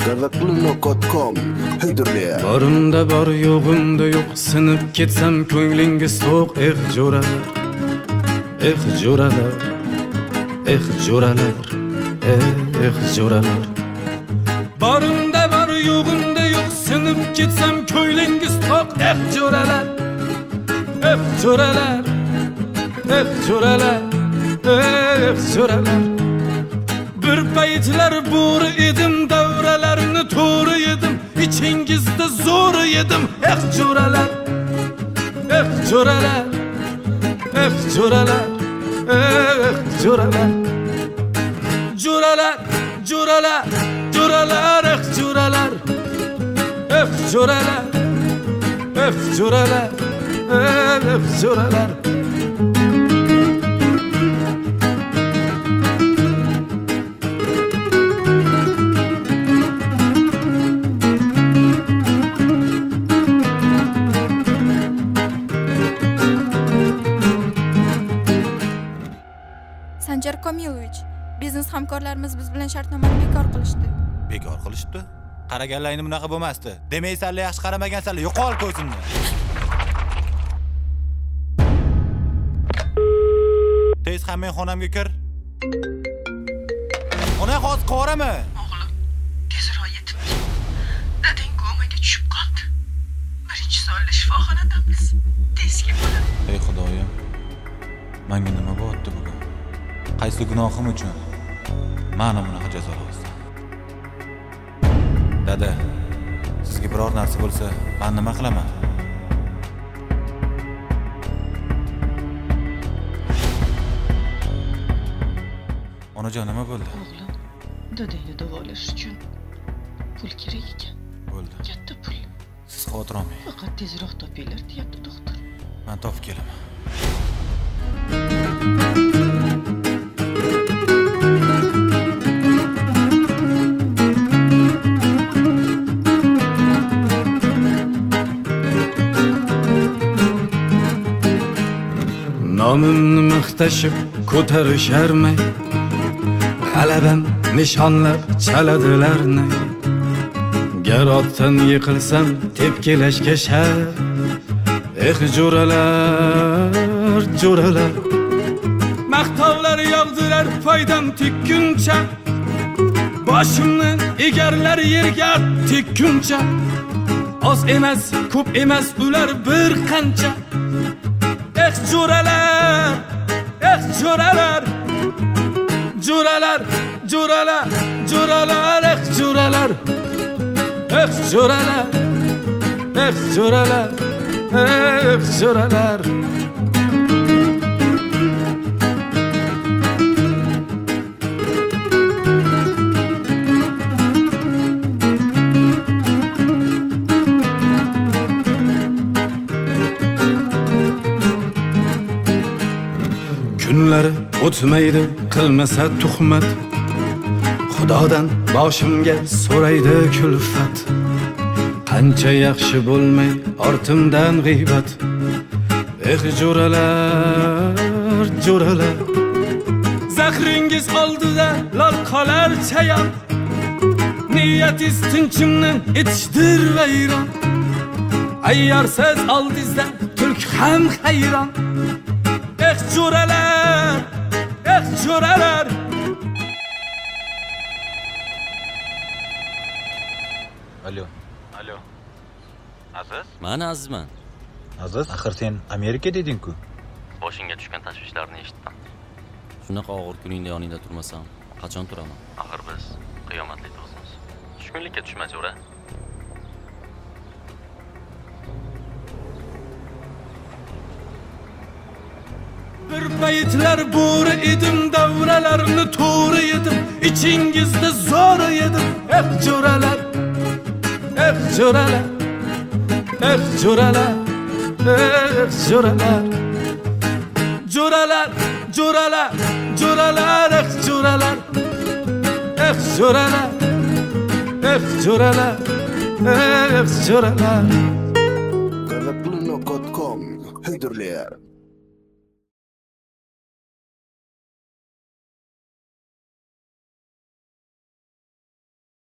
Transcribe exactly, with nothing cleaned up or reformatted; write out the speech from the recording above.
Gazakluno dot com Hüdürlüğe Barımda bar yoğumda yok Sınıp ketsem ko'nglingiz to'q Eh jo'ralar Eh jo'ralar Eh jo'ralar Eh jo'ralar Barımda bar yo'g'imda yo'q Sınıp ketsem ko'nglingiz to'q Eh jo'ralar Eh jo'ralar Eh jo'ralar Eh jo'ralar Bir paytlar bo'ri edim, davralarini to'g'ri yedim, ichingizda zo'r yedim. Eh jo'ralar, eh jo'ralar, eh jo'ralar, eh jo'ralar. Jo'ralar, jo'ralar, jo'ralar, eh jo'ralar. Eh jo'ralar, eh jo'ralar, eh jo'ralar. Sanjar Komilovich, biznes hamkorlarimiz biz bilan shartnomani bekor qilishdi. Bekor qilishdi? Qaraganlaringni bunaqa bo'lmasdi. Demaysanlar yaxshi qaramagansanlar, yo'qol ko'zimni. Tez ham men xonamga kir. Ona hozir qorami? O'g'lim, tezroq yetib kel. Dadang komaga tushib qoldi. Birinchi sonli shifoxonadamiz. Tezga bo'ladi. Ey Xudoyim. Menga nima bo'pti bugun? Qaysi gunohim uchun meni bunaqa jazolaysiz? Dada, sizga biror narsa bo'lsa, men nima qilaman? Onajon, nima bo'ldi? O'g'lim, dadangni davolash uchun pul kerak ekan. Bo'ldi. Katta pul. Siz xavotir olmang. Faqat tezroq topinglar, deyapti doktor. Men topib kelaman. Nomimni maqtashib ko'tarisharmi? G'alabam nishonlab chaladilarni. Gar otdan yiqilsam tepkilashga shart. Eh jo'ralar, jo'ralar. Maqtovlar yog'dilar foydam tekkuncha. Boshimni egarlar yerga tekkuncha. Oz emas, ko'p emas ular bir qancha. Eh jo'ralar, eh jo'ralar. Jo'ralar, jo'ralar, jo'ralar, eh jo'ralar. Eh jo'ralar, eh jo'ralar, eh jo'ralar. Kunlari o'tmaydi qilmasa tuhmat. Xudodan boshimga so'raydi kulfat. Qancha yaxshi bo'lmay ortimdan g'iybat. Eh jo'ralar, jo'ralar. Zahringiz oldida lol qolar chayon. Niyatingiz tinchimni etishdir vayron. Ayyorsiz oldingizda tulk ham hayron. Eh jo'ralar, eh jo'ralar. Alo. Alo. Aziz? Men Azizman. Aziz, axir sen Amerika deding-ku. Boshingga tushgan tashvishlarni eshitdim. Shunaqa og'ir kuningda yoningda turmasam, qachon turaman? Axir biz qiyomatli do'stmiz. Tushkunlikka tushma jo'ra. Bir paytlar bo'ri edim, davralarni to'g'ri yedim, ichingizda zo'r yedim. Eh jo'ralar, eh jo'ralar, eh jo'ralar, eh jo'ralar. Jo'ralar, jo'ralar, jo'ralar, eh jo'ralar. Eh jo'ralar, eh jo'ralar, eh jo'ralar. Gazakluno dot com Hüdürlüğe